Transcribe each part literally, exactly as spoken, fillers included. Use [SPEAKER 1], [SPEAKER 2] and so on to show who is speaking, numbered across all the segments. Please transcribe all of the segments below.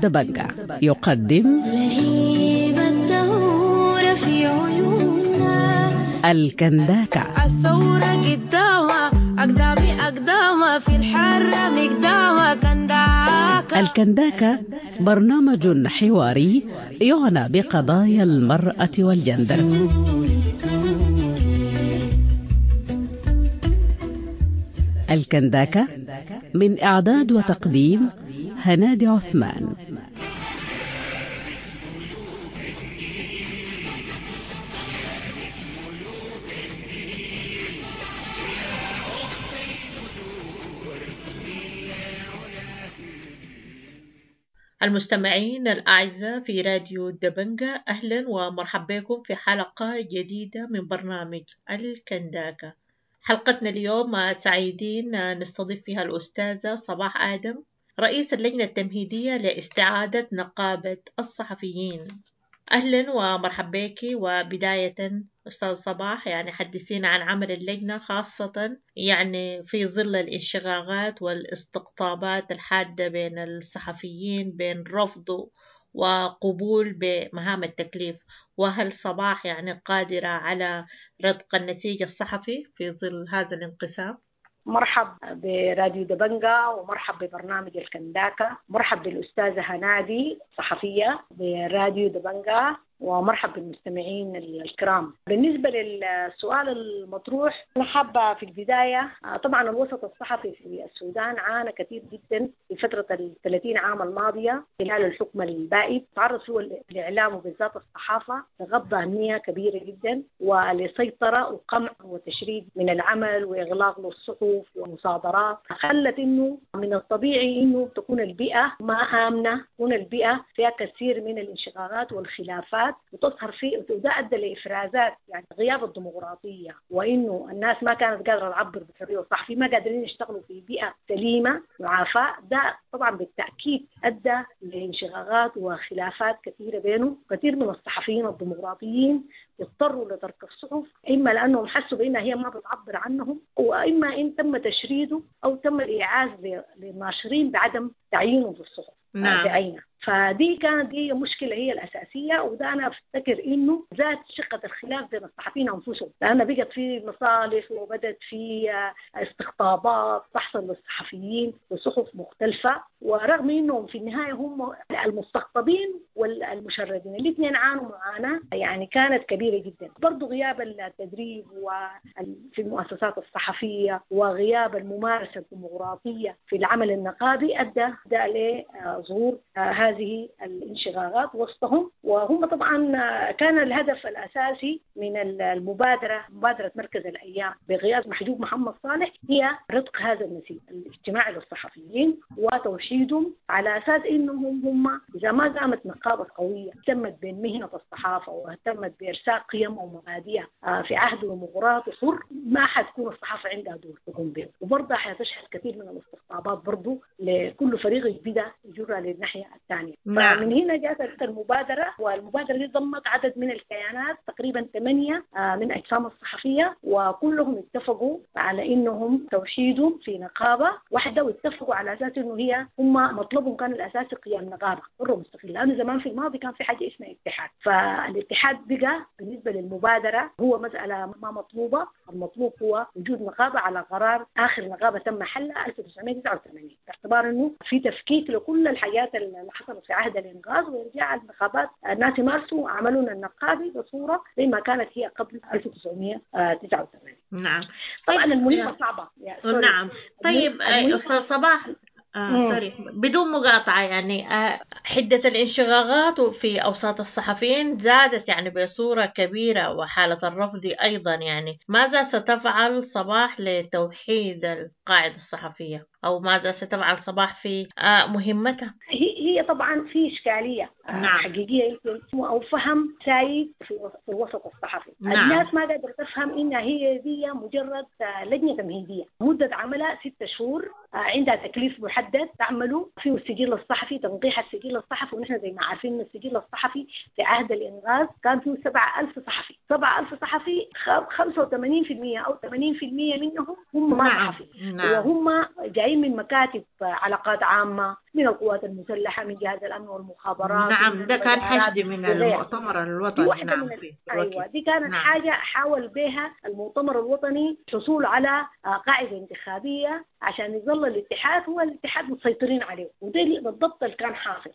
[SPEAKER 1] دبنجة يقدم
[SPEAKER 2] لهيب الثورة في عيوننا
[SPEAKER 1] الكنداكة.
[SPEAKER 2] الثورة قدامها أقدامي أقدامها في الحرة مقدامها كنداكة.
[SPEAKER 1] الكنداكة برنامج حواري يعنى بقضايا المرأة والجندر. الكنداكة من إعداد وتقديم هنادي عثمان.
[SPEAKER 3] المستمعين الأعزاء في راديو دبنجة، أهلا ومرحبا بكم في حلقة جديدة من برنامج الكنداكة. حلقتنا اليوم سعيدين نستضيف فيها الأستاذة صباح آدم، رئيس اللجنة التمهيدية لاستعادة نقابة الصحفيين. أهلا ومرحبا بك. وبداية أستاذ صباح، يعني حدثينا عن عمل اللجنة، خاصة يعني في ظل الانشغاغات والاستقطابات الحادة بين الصحفيين بين رفض وقبول بمهام التكليف. وهل صباح يعني قادرة على رتق النسيج الصحفي في ظل هذا الانقسام؟
[SPEAKER 4] مرحب براديو دبنجة ومرحب ببرنامج الكنداكة. مرحب بالأستاذة هنادي صحفية براديو دبنجة، ومرحب بالمستمعين الكرام. بالنسبة للسؤال المطروح، أنا حابة في البداية طبعا الوسط الصحفي في السودان عانى كثير جدا في فترة الثلاثين عام الماضية خلال الحكم البائد. تعرض فيه الإعلام وبالذات الصحافة لغض أهمية كبيرة جدا ولسيطرة وقمع وتشريد من العمل وإغلاق للصحف ومصادرات، خلت إنه من الطبيعي إنه تكون البيئة ما آمنة، تكون البيئة فيها كثير من الانشغالات والخلافات وتظهر فيه، وده أدى لإفرازات يعني غياب الديمقراطية، وإنه الناس ما كانت قادرة تعبر بحرية، والصحفيين ما قادرين يشتغلوا في بيئة سليمة معافاة. ده طبعا بالتأكيد أدى لانشغالات وخلافات كثيرة بينه. كثير من الصحفيين الديمقراطيين اضطروا لترك الصحف، إما لأنهم حسوا بأنها هي ما بتعبر عنهم، وإما إن تم تشريده أو تم الإيعاز للناشرين بعدم تعيينه في الصحف
[SPEAKER 3] نعم.
[SPEAKER 4] بعينه. فدي كانت دي مشكلة هي الأساسية، وده أنا أفتكر إنه زاد شقة الخلاف بين الصحفيين أنفسهم، لأن بقت في مصالح وبدت في استقطابات تحصل للصحفيين بصحف مختلفة، ورغم إنهم في النهاية هم المستقطبين والمشردين الاثنين عانوا معاناة يعني كانت كبيرة جدا. برضو غياب التدريب في المؤسسات الصحفية وغياب الممارسة الديمقراطية في العمل النقابي أدى لظهور هذه الانشغاغات وسطهم. وهم طبعا كان الهدف الأساسي من المبادرة، مبادرة مركز الأيام بقيادة محجوب محمد صالح، هي رتق هذا النسيج الاجتماعي للصحفيين وتوحيدهم، على أساس إنهم هم إذا ما قامت نقابة قوية اهتمت بين مهنة الصحافة واهتمت بإرساء قيم ومبادئ في عهد ديمقراطي حر، ما حتكون الصحافة عندها دور تقوم به. وبرضه حتشهد كثير من الاستقطابات برضه لكل فريق يبدأ يجرها للناحية الثانية.
[SPEAKER 3] نعم.
[SPEAKER 4] فمن هنا جاءت المبادرة، والمبادرة دي ضمت عدد من الكيانات تقريبا ثمانية من أجسام الصحفية، وكلهم اتفقوا على إنهم توحيدهم في نقابة واحدة، واتفقوا على أساس إنه هي هم مطلبهم كان الأساسي قيام نقابة حرة مستقلة، لأنه زمان في الماضي كان في حاجة اسمها اتحاد. فالاتحاد بقى بالنسبة للمبادرة هو مسألة ما مطلوبة، المطلوب هو وجود نقابة على قرار آخر نقابة تم حلها ألف وتسعمائة وتسعة وثمانين، باعتبار إنه في تفكيك لكل الحاجات اللي حصلت في عهد الإنقاذ، ويرجع النقابات الناس يمارسوا عملون النقابي بصورة زي ما كانت هي قبل ألف وتسعمائة وتسعة وثمانين.
[SPEAKER 3] نعم.
[SPEAKER 4] طبعا
[SPEAKER 3] طيب.
[SPEAKER 4] المهمة صعبة يعني.
[SPEAKER 3] نعم. طيب أستاذ صباح، آه سوري بدون مقاطعة، يعني آه حدة الانشغاغات في أوساط الصحفيين زادت يعني بصورة كبيرة، وحالة الرفض أيضا، يعني ماذا ستفعل صباح لتوحيد القاعدة الصحفية، أو ماذا ستفعل صباح في آه مهمتها؟
[SPEAKER 4] هي هي طبعا في إشكالية آه
[SPEAKER 3] نعم.
[SPEAKER 4] حقيقية أو فهم سائد في الوسط الصحفي.
[SPEAKER 3] نعم.
[SPEAKER 4] الناس ما قادرة تفهم إنها هي دي مجرد آه لجنة تمهيدية، مدة عملها ستة شهور، آه عندها تكليف محدد تعمله فيه السجل الصحفي، تنقيح السجل الصحفي. ونحن زي ما عارفين إن السجل الصحفي في عهد الإنغاز كان فيه سبعة ألف صحفي، سبعة ألف صحفي خمسة وثمانين بالمئة أو ثمانين بالمئة منهم هم ما
[SPEAKER 3] نعم.
[SPEAKER 4] صحفي.
[SPEAKER 3] نعم.
[SPEAKER 4] وهم جايين من مكاتب علاقات عامة، من القوات المسلحة، من جهاز الأمن والمخابرات.
[SPEAKER 3] نعم، ده كان حشد من المؤتمر الوطني. نعم
[SPEAKER 4] من
[SPEAKER 3] في
[SPEAKER 4] أيوة، دي كانت نعم. حاجة حاول بها المؤتمر الوطني حصول على قاعدة انتخابية عشان يظل الاتحاد هو الاتحاد مسيطرين عليه، وده بالضبط اللي كان حاصل.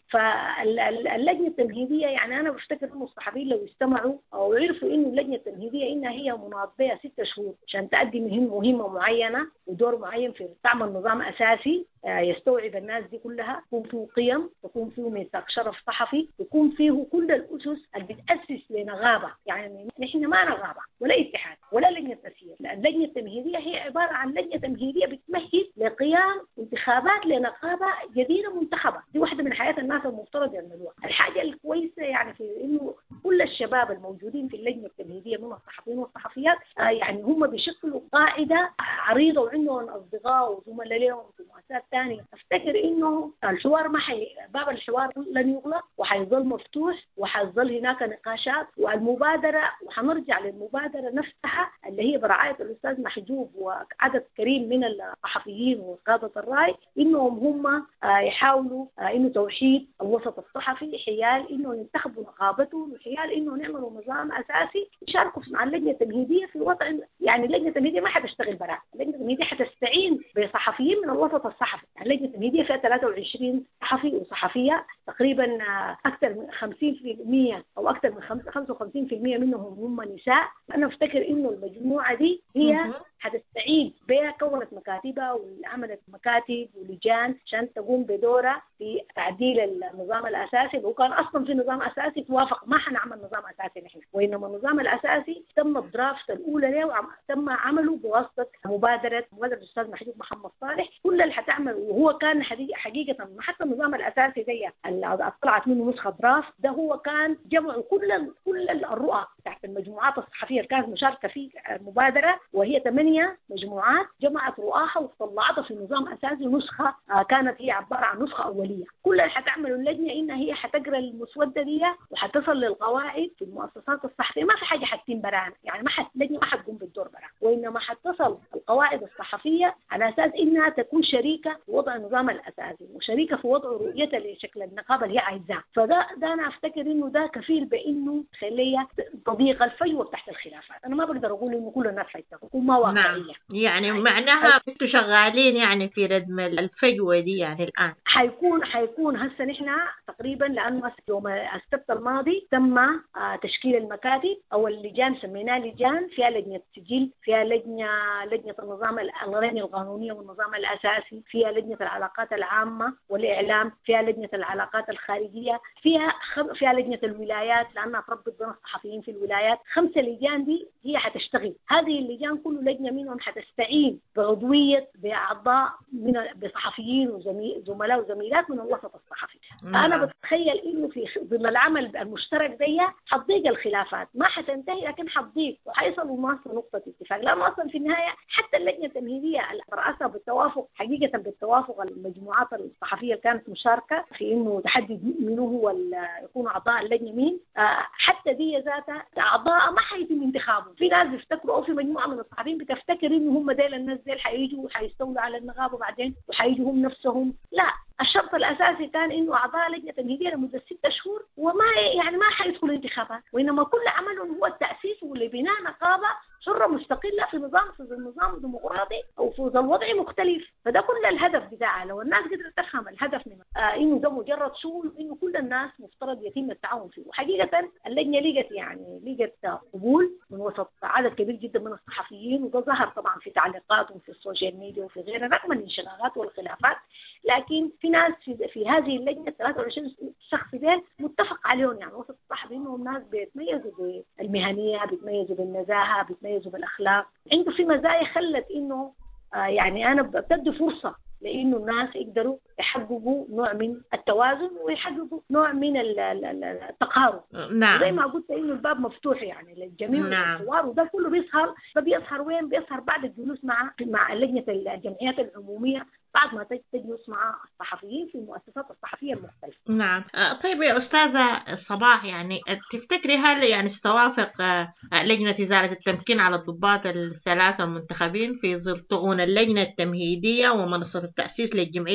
[SPEAKER 4] فاللجنة التمهيدية يعني أنا بفتكر إنه الصحفيين لو استمعوا أو عرفوا إنه اللجنة التمهيدية إنها هي مناضبة ستة شهور عشان تأدي مهمة مهمة معينة ودور معين في تعمل نظام أساسي يستوعب الناس دي كلها، يكون فيه قيم، يكون فيه ميثاق شرف صحفي، يكون فيه كل الأسس اللي بتأسس لنغابة. يعني نحن ما نغابة ولا اتحاد ولا لجنة تسيير، لأن اللجنة التمهيدية هي عبارة عن لجنة تمهيدية بتمهد لقيام انتخابات لنقابة جديدة منتخبة. دي واحدة من حياة الناس المفترض يعملوها. الحاجة الكويسة يعني في إنه كل الشباب الموجودين في اللجنة التمهيدية من الصحفيين والصحفيات يعني هم بيشكلوا قاعدة عريضة وعندهم أصدقاء وزملاء لهم في مؤسسات ثانية. أفتكر إنه الحوار ما حي... باب الحوار لن يغلق وحيظل مفتوح وحيظل هناك نقاشات والمبادرة، وحنرجع للمبادرة نفسها اللي هي برعاية الأستاذ محجوب وعدد كريم من الصحفيين وقادة الرأي، إنهم هم يحاولوا إنه توحيد الوسط الصحفي حيال إنه ينتخبوا نقابته وحيال إنه نعملوا نظام أساسي يشاركوا مع اللجنة التمهيدية في وضع. يعني اللجنة التمهيدية ما حتشتغل برا، اللجنة التمهيدية حتستعين بصحفيين من الوسط الصحفي. اللجنة التمهيدية فيها ثلاثة وعشرين صحفي وصحفية، تقريبا أكثر من خمسين بالمئة أو أكثر من خمسة وخمسين بالمئة منهم هم نساء. أنا أفتكر إنه المجموعة دي هي حتستعيد بها، كونت مكاتبها وعملت مكاتب ولجان عشان تقوم بدورها في تعديل النظام الأساسي. لو كان أصلا في نظام أساسي توافق ما حنعمل نظام أساسي نحن، وإنما النظام الأساسي تم الدرافت الأولى له وتم عمله بواسطة مبادرة مبادرة الأستاذ محجوب محمد صالح. كل اللي حتعمل وهو كان حقيقة حتى النظام الأساسي زي اللي طلعت منه نسخة درافت ده هو كان جمع كل كل الرؤى تحت المجموعات الصحفية اللي كانت مشاركة في المبادرة، وهي ثمانية مجموعات جمعت رؤاها وطلعتها في نظام أساسي نسخة كانت هي عبارة عن نسخة أولية. كل اللي حتعمله اللجنة إنها هي حتقرأ المسودة دي وحتصل للقواعد في المؤسسات الصحفية. ما في حاجة حتتم برانا، يعني ما حت اللجنة ما حتقوم بالدور برانا، وإنما حتصل القواعد الصحفية على أساس إنها تكون شريكة في وضع النظام الأساسي وشريكة في وضع رؤيتها لشكل النقابة اللي هي عايزاه. فده ده أنا أفتكر إنه ده كفيل بإنه خليها تضيق الفجوة تحت الخلافات. أنا ما بقدر أقول إنه كل الناس حيتفقوا، ما واقعية.
[SPEAKER 3] نعم. يعني معناها انتوا شغالين يعني في ردم الفجوة دي يعني الآن.
[SPEAKER 4] حيكون حيكون هسه نحن تقريبا لأنه يوم السبت الماضي تم تشكيل المكاتب أو اللجان، سميناها لجان، فيها لجنة سجل، فيها لجنة لجنة النظام اللجنة القانونية والنظام الأساسي، فيها لجنة العلاقات العامة والإعلام، فيها لجنة العلاقات الخارجية، فيها خم... فيها لجنة الولايات لأنها تربط بين الصحفيين في الولايات. خمسة لجان دي هي حتشتغل. هذه اللجان كل لجنة منهم حتستعين بعضوية بأعضاء من بصحفيين وزملاء وزميلات من الوسط الصحفي. أنا بتخيل إنه في ضمن العمل المشترك دي حتضيق الخلافات، ما حتنتهي لكن حتضيق وحيصلوا ما في نقطة اتفاق، لأنه أصلا في النهاية حتى اللجنة التمهيدية رأسها بالتوافق حقيقة بالتوافق المجموعات الصحفية كانت مشاركة في إنه تحدد منه هو يكون أعضاء اللجنة مين. حتى دي ذاتها أعضاء ما حيتم انتخابهم. في ناس بيفتكروا أو في مجموعة من الصحفيين بتفتكر إنه هم ديل الناس ديل حييجوا وحيستولوا على النقابة بعدين وحييجوا هم نفسهم. لا، الشرط الأساسي كان إنه أعضاء لجنة تمهيدية لمدة ستة شهور وما يعني ما حيدخلوا انتخابات، وإنما كل عملهم هو التأسيس ولبناء نقابة حرة مستقلة في نظام في النظام الديمقراطي أو في الوضع مختلف. فده كل الهدف بتاعه. لو الناس قدرت تفهم الهدف من آه إنه ده مجرد شغل إنه كل الناس مفترض يتم التعاون فيه. وحقيقة اللجنة لقت يعني لقت قبول من وسط عدد كبير جدا من الصحفيين، وده ظهر طبعا في تعليقاتهم في السوشيال ميديا وفي غيرها رغم الانشغالات والخلافات. لكن في ناس في, في هذه اللجنة ثلاثة وعشرين شخص دين متفق عليهم، يعني وسط الصحفي إنهم ناس بيتميزوا بالمهنية، بيتميزوا بالنزاهة، بيتميزوا بالأخلاق، عنده في مزايا خلت إنه آه يعني أنا بتدي فرصة لإنه الناس يقدروا يحققوا نوع من التوازن ويحققوا نوع من التقارب.
[SPEAKER 3] نعم.
[SPEAKER 4] زي ما قلت إنه الباب مفتوح يعني للجميع.
[SPEAKER 3] نعم.
[SPEAKER 4] الحوار وده كله بيظهر فبيظهر وين؟ بيظهر بعد الجلوس مع مع لجنة الجمعيات العمومية بعد ما تجلس مع الصحفيين في المؤسسات الصحفية المختلفة.
[SPEAKER 3] نعم. طيب يا أستاذة صباح، يعني تفتكري هل يعني ستوافق لجنة إزالة التمكين على الضباط الثلاثة المنتخبين في ظل طعون اللجنة التمهيدية ومنصة التأسيس للجمعية العمومية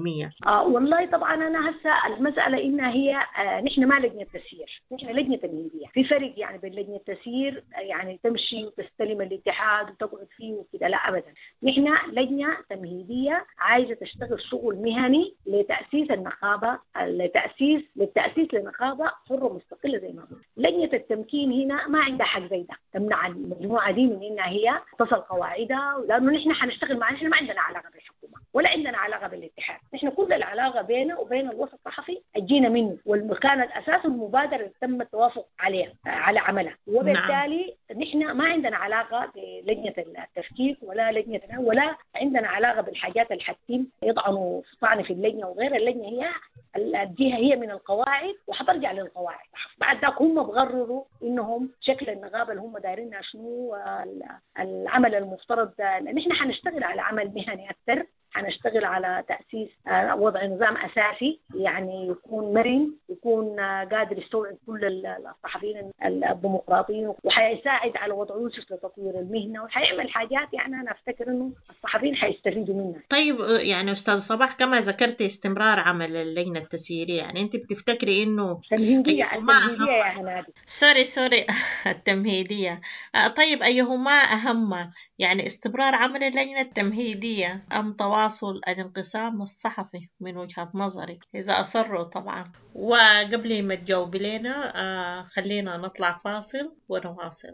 [SPEAKER 3] التنظيمية؟
[SPEAKER 4] آه والله طبعا أنا هسه المسألة إنها هي آه نحن ما لجنة تسيير، نحن لجنة تمهيدية. في فرق يعني بين لجنة تسيير آه يعني تمشي وتستلم الاتحاد وتقعد فيه وكده، لا أبدا. نحن لجنة تمهيدية عايزة تشتغل شغل مهني لتأسيس النقابة، لتأسيس للتأسيس لنقابة حرة مستقلة زي ما قلت. لجنة التمكين هنا ما عندها حق زي ده تمنع المجموعة دي من إنها هي تصل قواعدها، لأنه نحن حنشتغل مع نحن ما عندنا علاقة بالحكومة ولا عندنا علاقة بالاتحاد. نحن كل العلاقة بيننا وبين الوسط الصحفي الجينا منه، والمكان الأساس المبادرة اللي تم التوافق عليها على عملها، وبالتالي نعم. نحن ما عندنا علاقة بلجنة التفكيك ولا لجنة ولا عندنا علاقة بالحاجات اللي حتتم يطعنوا طعن في اللجنة وغير اللجنة. هي الجهة هي من القواعد وحترجع للقواعد. بعد ذاك هم بغرروا إنهم شكل النقابة اللي هم دايرينها شنو، العمل المفترض. نحن حنشتغل على عمل مهني أكثر، حنشتغل على تأسيس وضع نظام أساسي يعني يكون مرن، يكون قادر يستوعب كل الصحفيين الديمقراطيين، وحيساعد على وضع أسس لتطوير المهنة، وحيعمل حاجات يعني أنا أفتكر إنه الصحفيين حيستفيدوا منها.
[SPEAKER 3] طيب يعني أستاذ صباح، كما ذكرت استمرار عمل اللجنة التسييرية، يعني أنت بتفتكري إنه
[SPEAKER 4] تمهيدية التمهيدية يا هنادي
[SPEAKER 3] سوري سوري التمهيدية. طيب أيهما أهم، يعني استمرار عمل اللجنة التمهيدية أم تواصل الانقسام الصحفي من وجهة نظري إذا أصروا طبعا؟ وقبل ما تجاوبي لنا خلينا نطلع فاصل ونواصل.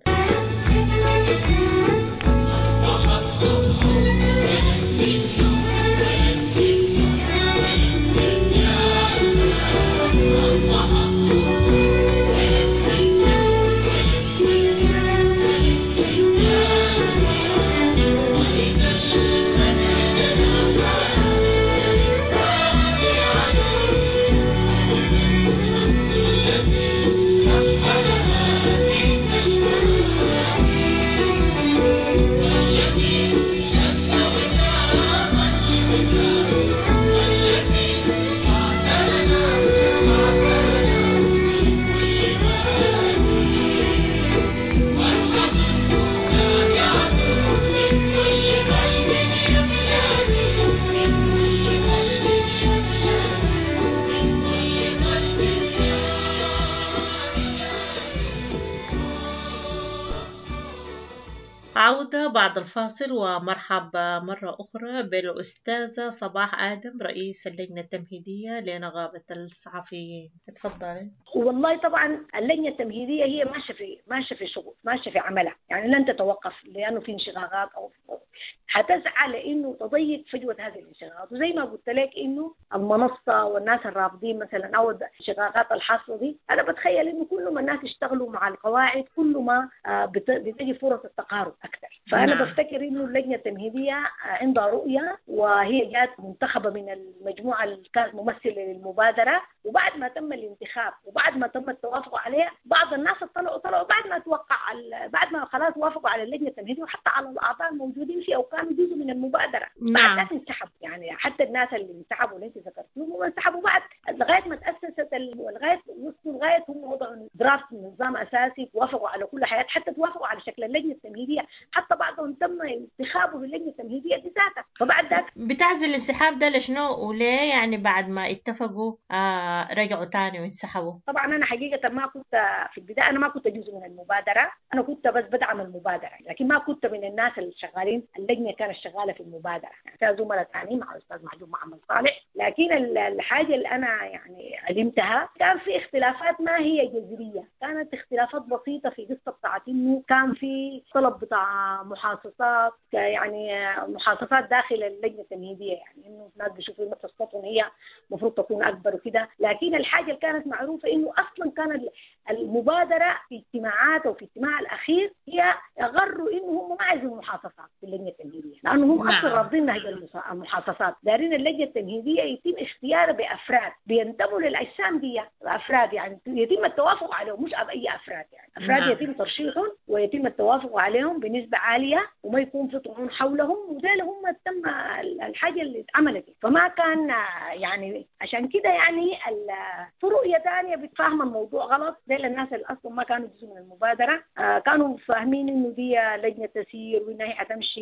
[SPEAKER 3] عودة بعد الفاصل، ومرحبا مرة أخرى بالأستاذة صباح آدم رئيس اللجنة التمهيدية لنقابة الصحفيين. تفضلي.
[SPEAKER 4] والله طبعا اللجنة التمهيدية هي ماشية في ماشية في شغل، ماشية في عملها، يعني لن تتوقف لأنه في انشقاقات أو حتسعى لأنه تضيق فجوة هذه الانشقاقات. وزي ما قلت لك إنه المنصة والناس الرافضين مثلا أو الانشقاقات الحاصلة دي، أنا بتخيل إنه كل ما الناس يشتغلوا مع القواعد كل ما بتجي فرص التقارب أكثر. فأنا نعم. بفتكر إنه اللجنة التمهيدية عندها رؤية، وهي جات منتخبة من المجموعة اللي كانت ممثلة للمبادرة، وبعد ما تم الانتخاب وبعد ما تم التوافق عليها بعض الناس طلعوا طلعوا بعد ما توقع بعد ما خلاص وافقوا على اللجنة التمهيدية، وحتى على الأعضاء الموجودين فيها وكانوا جزء من المبادرة
[SPEAKER 3] نعم.
[SPEAKER 4] بعد انسحبوا. يعني حتى الناس اللي انسحبوا اللي انت ذكرتهم هم انسحبوا بعد لغاية ما تأسست لغاية وصلوا لغاية هم وضعوا درافت نظام أساسي، وافقوا على كل حياة، حتى توافقوا على شكل اللجنة التمهيدية، حتى بعضهم تم انتخابه باللجنة التمهيدية دي ذاتها. فبعد ذاك
[SPEAKER 3] بتعزل الانسحاب ده لشنو وليه؟ يعني بعد ما اتفقوا آه رجعوا تاني وانسحبوا.
[SPEAKER 4] طبعا انا حقيقه ما كنت في البدايه، انا ما كنت جزء من المبادره، انا كنت بس بدعم المبادره، لكن ما كنت من الناس اللي شغالين. اللجنه كانت شغاله في المبادره، يعني فيها زملاء ثانيين مع الاستاذ محمود محمد صالح. لكن الحاجه اللي انا يعني علمتها كان في اختلافات ما هي جذريه، كانت اختلافات بسيطه في قصه بتاعت انه كان في طلب بتاع محاصصات، يعني محاصصات داخل اللجنه التمهيديه، يعني انه الناس بيشوفوا مثل السطن هي المفروض تكون اكبر وكده. لكن الحاجه اللي كانت معروفه انه اصلا كان المبادره في اجتماعات او في اجتماع الاخير هي غروا انه هم ما عايزين محاصصات في اللجنه التمهيديه، لانه هم اصلا رافضين نهج المحاصصات، دارين اللجنه التمهيديه يتم اختيارها بافراد بينتموا للاجسام دي، افراد يعني يتم التوافق عليهم، مش اي افراد، يعني افراد يتم ترشيحهم ويتم التوافق عليهم بنسبه عاليه وما يكون في طعون حولهم، وده هم تم الحاجه اللي اتعملت. فما كان يعني عشان كده يعني في رؤيه ثانيه بتفهم الموضوع غلط. ده الناس اللي اصلا ما كانوا جزء من المبادره آه كانوا فاهمين انه دي لجنه تسيير وانها هي حتمشي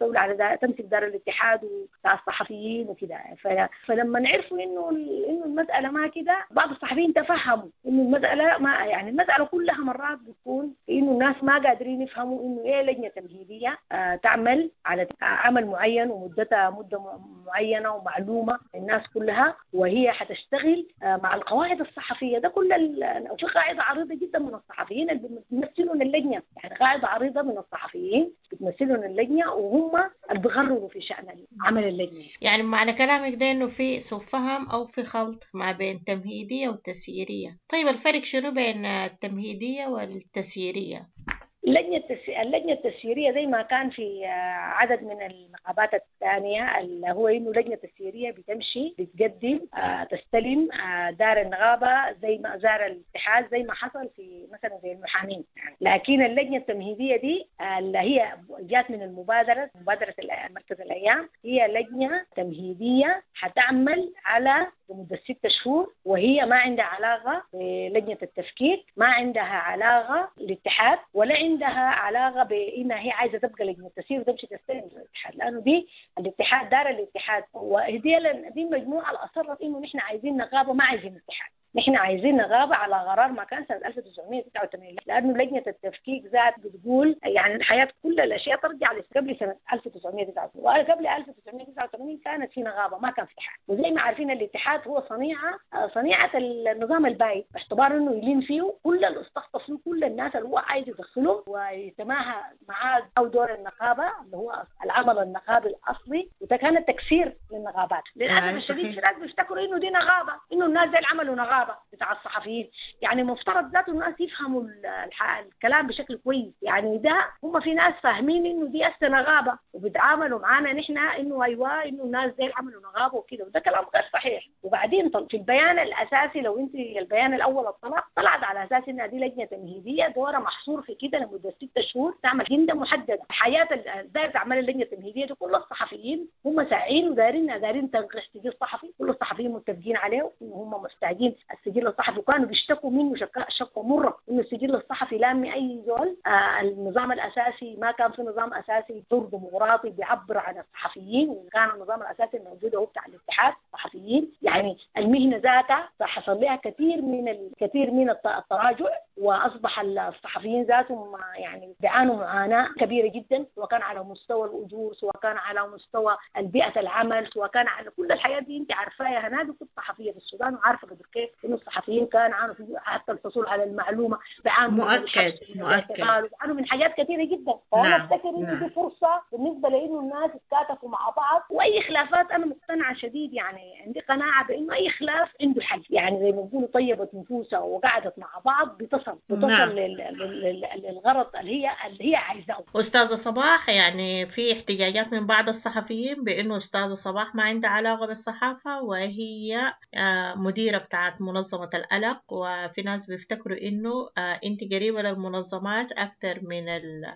[SPEAKER 4] تستولي على دار تمسك دار الاتحاد وبتاع الصحفيين وكده. فلما نعرفوا انه انه المساله ما كده، بعض الصحفيين تفهموا انه المساله ما يعني المساله كلها مرات بتكون انه الناس ما قادرين يفهموا انه ايه لجنه تمهيديه آه تعمل على عمل معين ومدتها مده معينه ومعلومه للناس كلها، وهي حتشتغل آه مع القواعد الصحفيه. ده كل وفي قاعده عريضه جدا من الصحفيين اللي بيمثلون اللجنه، يعني قاعده عريضه من الصحفيين بتمثلون اللجنه وهم اللي بيقرروا في شان عمل اللجنه.
[SPEAKER 3] يعني معنى كلامك ده انه في سوء فهم او في خلط ما بين التمهيديه والتسييريه. طيب الفرق شنو بين التمهيديه والتسييريه؟
[SPEAKER 4] اللجنة التسي... اللجنة التسييرية زي ما كان في عدد من النقابات الثانية اللي هو إنه لجنة تسييرية بتمشي بتقدم آه تستلم آه دار النقابة زي ما زار الاتحاد، زي ما حصل في مثلا زي المحامين. لكن اللجنة التمهيدية دي آه اللي هي جات من المبادرة مبادرة مركز الأيام، هي لجنة تمهيدية حتعمل على لمدة ستة شهور، وهي ما عندها علاقة بلجنة التفكيك، ما عندها علاقة للاتحاد، ولا عندها علاقة بإنها هي عايزة تبقى لجنة تسير وتمشي تستلم الاتحاد، لأنه دي الاتحاد دار الاتحاد. ودي دي المجموعة اللي أصرت إنه نحن عايزين نقابة ما عايزين اتحاد، نحن عايزين نغابة على قرار ما كان سنة ألف وتسعمائة وتسعة وثمانين، لأنه لجنة التفكيك ذات بتقول يعني الحياة كل الأشياء ترجع قبل سنة ألف وتسعمائة وتسعة وثمانين، وقبل ألف وتسعمائة وتسعة وثمانين كانت في نغابة ما كان في اتحاد. وزي ما عارفين الاتحاد هو صنيعة صنيعة النظام البايد، باعتبار إنه يلين فيه كل الاستخطف فيه كل الناس اللي هو عايز يدخله ويتماهى معاه أو دور النقابة اللي هو العمل النقابي الأصلي، وده كان تكسير للنقابات. للأسف الشديد في ناس بيفتكروا إنه دي نقابة، إنه الناس دي عملوا نقابة بتاع الصحفيين. يعني مفترض ذاته الناس يفهموا الكلام بشكل كويس، يعني ده هم في ناس فاهمين انه دي اصلا نغابه وبيتعاملوا معانا نحن انه ايوه انه الناس دي عملوا نغابه وكده، وده كلام غير صحيح. وبعدين في البيان الاساسي لو انت البيان الاول الطلع طلعت على اساس انها دي لجنه تمهيديه دورها محصور في كده لمده ستة شهور تعمل جنده محدده. حياه داير تعمل اللجنه التمهيديه دي كل الصحفيين هم ساعين ودارين دارين تنقيح سجل صحفي، كل الصحفيين متفقين عليه انه هم محتاجين السجل الصحفي، وكانوا بيشتكوا منه شكوى مره انه السجل الصحفي لامي اي زول. آه النظام الاساسي ما كان في نظام اساسي دور ديمقراطي بيعبر عن الصحفيين، وكان النظام الاساسي الموجود هو بتاع الاتحاد الصحفيين. يعني المهنه ذاتها حصل لها كثير من الكثير من التراجع، واصبح الصحفيين ذاتهم يعني بيعانوا معاناه كبيره جدا، سواء كان على مستوى الاجور، سواء كان على مستوى البيئه العمل، سواء كان على كل الحياه دي انت عارفاها يا هنادي. كنت صحفيه في السودان وعارفه قدر كيف انه الصحفيين كان عانوا حتى الحصول على المعلومه، بيعانوا
[SPEAKER 3] مؤكد مؤكد
[SPEAKER 4] بيعانوا من حاجات كثيره جدا. فانا
[SPEAKER 3] نعم.
[SPEAKER 4] افتكر انه
[SPEAKER 3] نعم.
[SPEAKER 4] دي فرصه بالنسبه لانه الناس يتكاتفوا مع بعض، واي خلافات انا مقتنعه شديد، يعني عندي قناعه بانه اي خلاف عنده حل. يعني زي ما بيقولوا طيبت نفوسها وقعدت مع بعض بتصل بتصل
[SPEAKER 3] نعم.
[SPEAKER 4] لل... لل... للغرض اللي هي اللي هي عايزاه.
[SPEAKER 3] أستاذة صباح، يعني في احتجاجات من بعض الصحفيين بأنه أستاذة صباح ما عندها علاقة بالصحافة، وهي مديرة بتاعت منظمة الألق، وفي ناس بيفتكروا إنه أنت قريبة للمنظمات أكثر من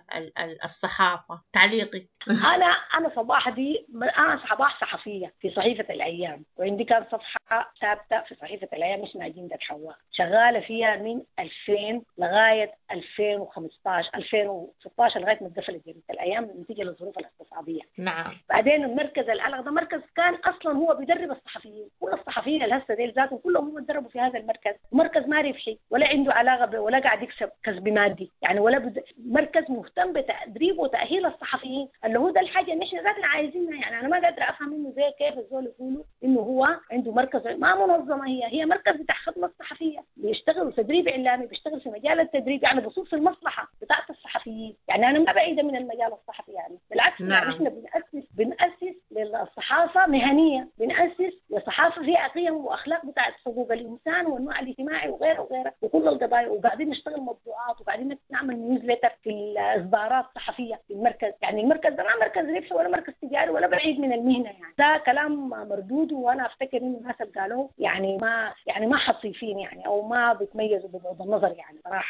[SPEAKER 3] الصحافة. تعليقي؟
[SPEAKER 4] أنا أنا صباح دي أنا صباح صحفية في صحيفة الأيام، وعندي كان صفحة ثابتة في صحيفة الأيام اسمها جندة حواء، شغالة فيها من ألفين لغاية ألفين وخمسة عشر ألفين وستة عشر لغاية ما اتقفلت جندة الأيام نتيجة للظروف الاقتصادية.
[SPEAKER 3] نعم.
[SPEAKER 4] بعدين المركز الألق ده مركز كان أصلا هو بيدرب الصحفيين، كل الصحفيين اللي هسه ديل ذاتهم كلهم هم اتدربوا في هذا المركز، مركز ما ربحي ولا عنده علاقة ولا قاعد يكسب كسب مادي، يعني ولا بد... مركز مهتم بتدريب وتأهيل الصحفيين اللي هو ده الحاجة اللي احنا ذاتنا عايزينها. يعني أنا ما قادرة أفهم إنه زي كيف الزول يقولوا إنه هو عنده مركز ما منظمة، هي هي مركز بتاع خدمة الصحفية بيشتغلوا تدريب إعلامي، بيشتغل في مجال التدريب، يعني بصوص المصلحة بتاعت الصحفيين. يعني أنا ما بعيدة من المجال الصحفي، يعني بالعكس.
[SPEAKER 3] نعم.
[SPEAKER 4] يعني احنا بنأسس بنأسس للصحافة مهنية، بنأسس لصحافة فيها قيم وأخلاق بتاعت حقوق الإنسان والنوع الاجتماعي وغيره وغيره وكل القضايا، وبعدين نشتغل مطبوعات، وبعدين نعمل نيوزليتر في الإصدارات الصحفية في المركز. يعني المركز ده ما مركز ربحي ولا مركز تجاري ولا بعيد من المهنة، يعني ده كلام مردود. وأنا أفتكر إنه الناس اللي قالوه يعني ما يعني ما حصيفين يعني أو ما بيتميزوا ببعض النظر يعني صراحة. يعني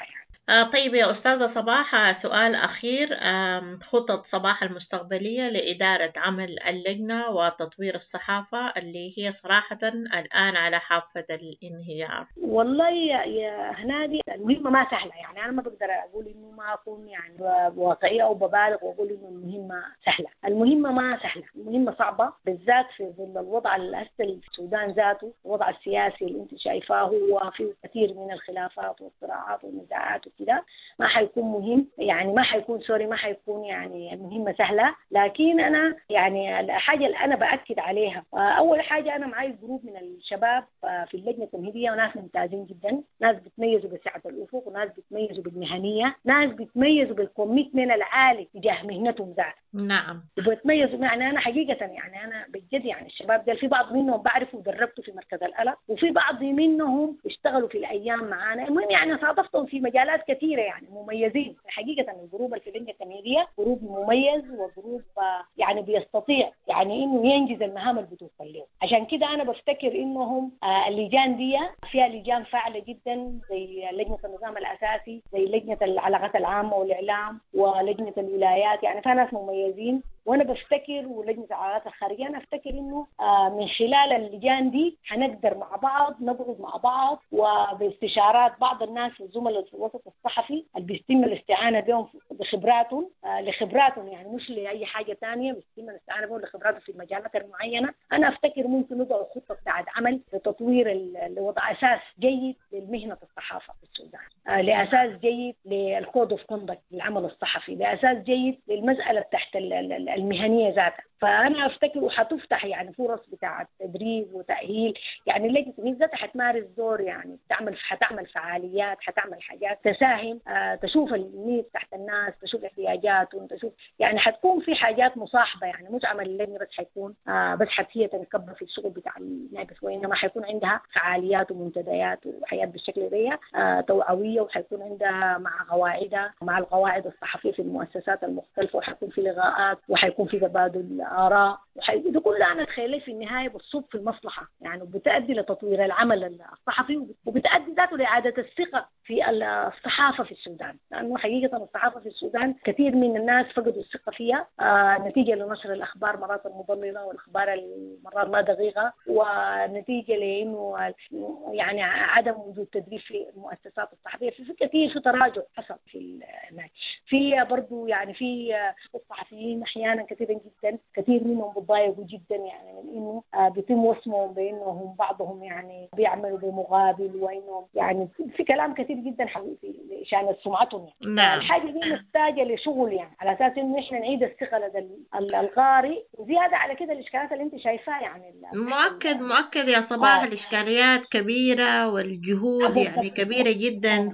[SPEAKER 3] آه طيب يا أستاذة صباح، آه، سؤال أخير. آم، خطط صباح المستقبلية لإدارة عمل اللجنة وتطوير الصحافة اللي هي صراحة الآن على حافة الانهيار.
[SPEAKER 4] والله يا يا هنادي، المهمة ما سهلة. يعني أنا ما بقدر أقول إنه ما أكون يعني بواقعية أو ببالغ وأقول إنه المهمة سهلة. المهمة ما سهلة، المهمة صعبة، بالذات في ظل الوضع الأسفل في السودان ذاته، الوضع السياسي اللي أنت شايفاه هو فيه كثير من الخلافات والصراعات والنزاعات وكده. ما حيكون مهم، يعني ما حيكون سوري ما حيكون يعني المهمة سهلة. لكن أنا يعني الحاجة اللي أنا بأكد عليها، أول حاجة أنا معي جروب من الشباب في اللجنة التمهيدية، وناس ممتازين جدا، ناس بتميزوا بسعة الأفق، وناس بتميزوا بالمهنية، ناس بتميزوا بالكوميتمنت العالي تجاه مهنتهم ذات.
[SPEAKER 3] نعم.
[SPEAKER 4] وبتميزوا يعني أنا حقيقة يعني أنا بجد يعني الشباب ده في بعض منهم بعرفه ودربته في مركز الألق، وفي بعض منهم اشتغلوا في الأيام معانا. المهم يعني صادفتهم في مجالات كثيرة يعني مميزين. حقيقة الجروب اللي في اللجنة التمهيدية جروب مميز، وجروب يعني بيستطيع يعني إنه ينجز المهام اللي بتوصل له. عشان كده أنا بفتكر إنهم اللجان دي فيها لجان فاعلة جدا، زي لجنة النظام الأساسي، زي لجنة العلاقات العامة والإعلام، ولجنة الولايات، يعني فيها ناس مميزين. وانا بفتكر ولجنه العلاقات الخارجيه انا افتكر انه من خلال اللجان دي هنقدر مع بعض نقعد مع بعض، وباستشارات بعض الناس والزملاء في الوسط الصحفي اللي بيتم الاستعانه بهم بخبراتهم لخبراتهم، يعني مش لاي حاجه ثانيه، بيتم الاستعانه بهم لخبراتهم في المجالات المعينه. انا افتكر ممكن نضع خطه بتاعت عمل لتطوير لوضع اساس جيد للمهنه الصحافه في السودان، لاساس جيد للكود اوف كوندكت للعمل الصحفي، لاساس جيد للمساله تحت المهنيه ذاتها. فانا افتكر وحتفتح يعني فرص بتاعه تدريب وتاهيل، يعني اللجنه ذاتها حتمارس دور، يعني تعمل حتعمل فعاليات، حتعمل حاجات تساهم آه تشوف النيد تحت الناس، تشوف احتياجاتهم، تشوف يعني حتكون في حاجات مصاحبه، يعني مش عمل اللجنه بس حيكون آه بس حت هي تنكب في الشغل بتاع النائب، وانما حيكون عندها فعاليات ومنتديات وحياه بالشكل ده آه توعويه، وحيكون عندها مع قواعدها مع القواعد الصحفيه في المؤسسات المختلفه، وحيكون في لقاءات، وحيكون في تبادل آراء، وحيكون كلها أنا أتخيل في النهاية بتصب في المصلحة يعني، وبتأدي لتطوير العمل الصحفي، وبتأدي ذاته لإعادة الثقة في الصحافة في السودان. لأنه حقيقة الصحافة في السودان كثير من الناس فقدوا الثقة فيها آه نتيجة لنشر الأخبار مرات مضللة، والأخبار مرات ما دقيقة، ونتيجة لأنه يعني عدم وجود تدريب في المؤسسات الصحفية. في كثير في تراجع حصل في في برضو يعني في الصحفيين أحيانا كثيرا جدا كثير منهم بيتضايقوا جدا يعني من إنه آه بيتم وصمهم بأنهم بعضهم يعني بيعملوا بمقابل، وإنهم يعني في كلام كثير جدا في شان سمعتهم يعني.
[SPEAKER 3] نعم.
[SPEAKER 4] الحاجة دي محتاجة لشغل يعني على أساس إنه إحنا نعيد الثقة لدى القارئ، وزيادة على كده الإشكالات اللي أنت شايفاها يعني
[SPEAKER 3] مؤكد مؤكد يا صباح.
[SPEAKER 4] آه.
[SPEAKER 3] الإشكاليات كبيرة والجهود يعني كبيرة جدا،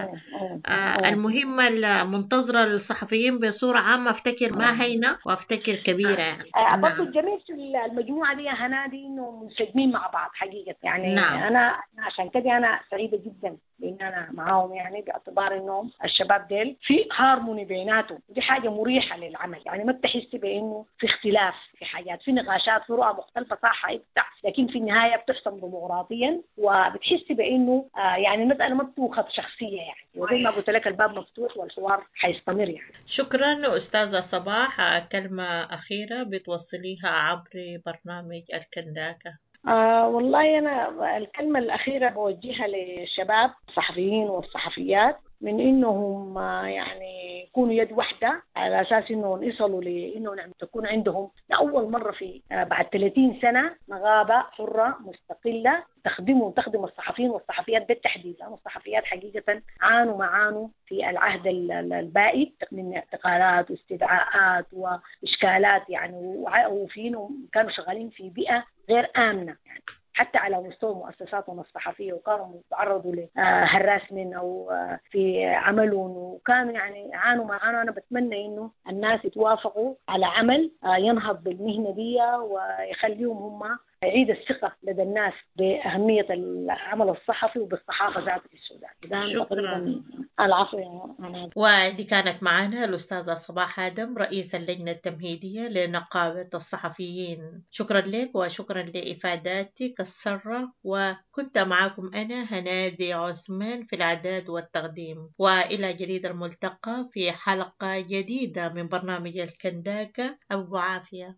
[SPEAKER 3] والمهمة المنتظرة للصحفيين بصورة عامة أفتكر ما هينة، وأفتكر كبيرة يعني.
[SPEAKER 4] آه. برضو
[SPEAKER 3] نعم.
[SPEAKER 4] الجميل في المجموعة دي هنادي إنه منسجمين مع بعض حقيقة يعني.
[SPEAKER 3] نعم.
[SPEAKER 4] أنا عشان كده أنا سعيدة جدا بإن أنا معاهم، يعني باعتبار إنهم الشباب ديل في هارموني بيناتهم، ودي حاجة مريحة للعمل. يعني ما بتحس بإنه في اختلاف في حاجات، في نقاشات، في رؤى مختلفة صح حيفتح، لكن في النهاية بتحسم ديمقراطيا، وبتحس بإنه آه يعني المسألة ما بتوخذ شخصية يعني، وزي ما قلت لك الباب مفتوح والحوار حيستمر يعني.
[SPEAKER 3] شكرا أستاذة صباح. كلمة أخيرة بتوصليها عبر برنامج الكنداكة.
[SPEAKER 4] آه والله أنا الكلمة الأخيرة بوجهها للشباب الصحفيين والصحفيات، من إنهم يعني يكونوا يد واحدة على أساس إنهم يصلوا لإنه تكون عندهم لأول مرة في بعد ثلاثين سنة نقابة حرة مستقلة تخدموا تخدم الصحفيين والصحفيات بالتحديد، لأن الصحفيات حقيقة عانوا ما عانوا في العهد البائد من اعتقالات واستدعاءات وإشكالات يعني، وفيهم كانوا شغالين في بيئة غير آمنة يعني، حتى على مستوى مؤسساتهم الصحفية، وكانوا يتعرضوا لهراسمن أو في عملهم، وكانوا يعني عانوا ما عانوا. أنا بتمنى إنه الناس يتوافقوا على عمل ينهض بالمهنة دي ويخليهم هم يعيد الثقة لدى الناس بأهمية العمل الصحفي وبالصحافة ذاتها في السودان.
[SPEAKER 3] شكرا.
[SPEAKER 4] العفو يا أنا.
[SPEAKER 3] ودي كانت معنا الأستاذة صباح آدم رئيس اللجنة التمهيدية لنقابة الصحفيين. شكرا لك وشكرا لإفاداتك السارة، وكنت معكم أنا هنادي عثمان في الإعداد والتقديم، وإلى جديد الملتقى في حلقة جديدة من برنامج الكنداكة. أبو عافية.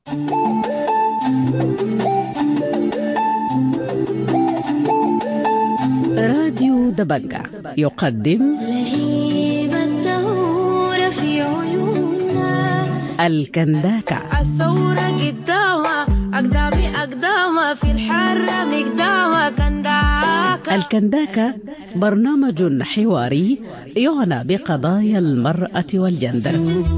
[SPEAKER 1] راديو دبنجة يقدم
[SPEAKER 2] لهيب الثورة في عيوننا،
[SPEAKER 1] الكنداكة.
[SPEAKER 2] الثورة قدامها أقدامي أقدامها في الحرة مقدامها كنداكة.
[SPEAKER 1] الكنداكة برنامج حواري يعنى بقضايا المرأة والجندر.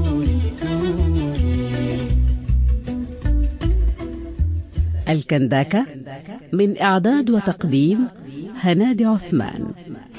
[SPEAKER 1] الكنداكة من إعداد وتقديم هنادي عثمان.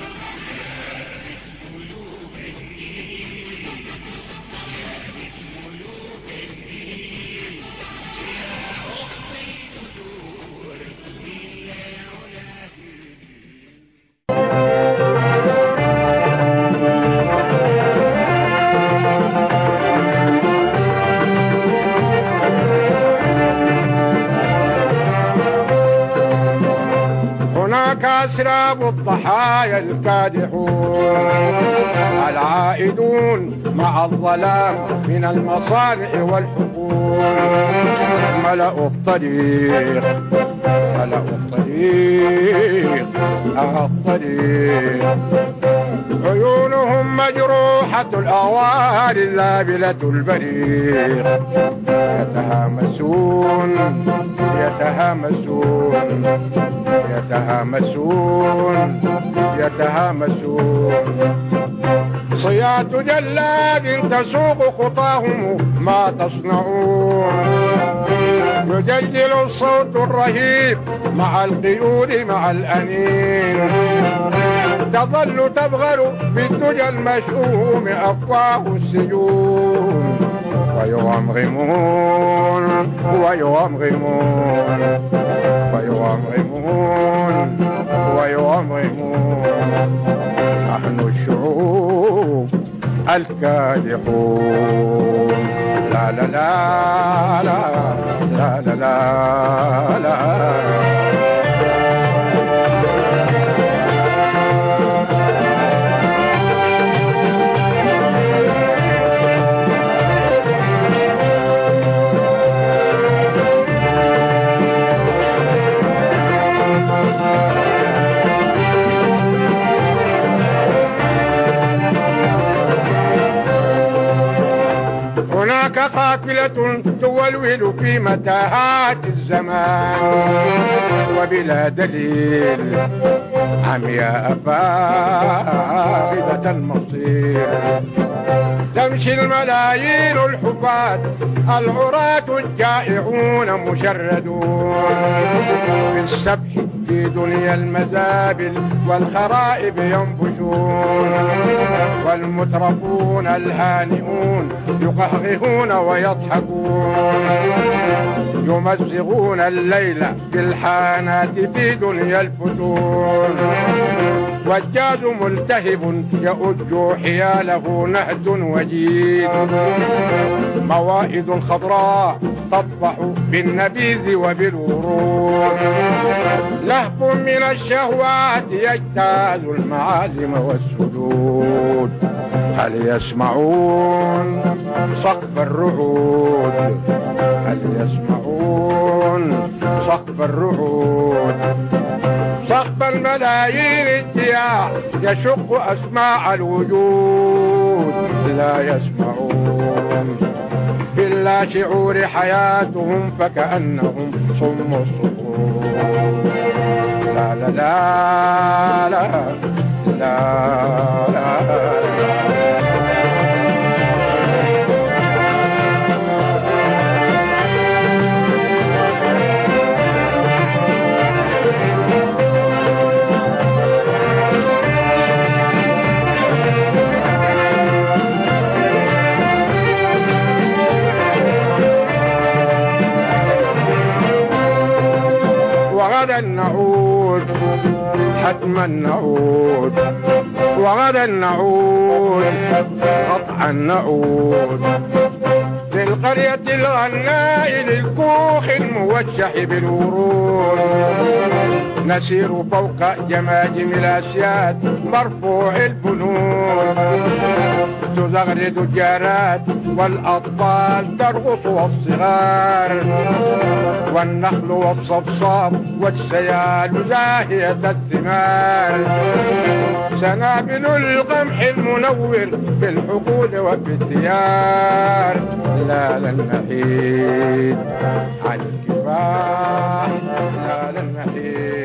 [SPEAKER 5] أسراب الضحايا الكادحون العائدون مع الظلام من المصانع والحقول، ملأوا الطريق ملأوا الطريق الطريق عيونهم مجروحة الأواني ذابلة البريق، يتهامسون يتهامسون يتهامسون يتهامسون صياط جلاد تسوق خطاهم ما تصنعون، يجلجل الصوت الرهيب مع القيود مع الأنين، تظل تبغر بالدجى المشؤوم أفواه السجون، ويغمغمون ويغمغمون ويغمغمون ويغمغمون نحن الشعوب الكادحون. لا لا لا لا لا لا لا, لا هناك قافلة تولول في متاهات الزمان وبلا دليل، عمياء فاقدة المصير، تمشي الملايين الحفاة العراة الجائعون مشردون في السبح في دنيا المزابل، والخرائب ينبشون، والمترفون الهانئون يقهقهون ويضحكون، يمزغون الليل بالحانات في دنيا الفتون، والجاز ملتهب يؤج حياله نهد وجيد، موائد خضراء تطفح بالنبيذ وبالورود، لهب من الشهوات يجتاز المعالم والسجود، هل يسمعون صقب الرعود هل يسمعون صقب الرعود، صقب الملايين الجياع يشق أسماع الوجود، لا يسمعون في اللا شعور حياتهم فكأنهم صم الصخور. لا لا لا لا لا لا, لا وغدا نعود حتما نعود وغدا نعود قطعا نعود للقرية الغناء للكوخ الموشح بالورود نسير فوق جماجم الأسياد مرفوع البنود تزغرد الجارات والأطفال ترقص والصغار والنخل والصفصاف والسيال زاهية الثمار سنابل القمح المنور في الحقول وفي الديار لا لن نحيد عن الكفاح لا لن نحيد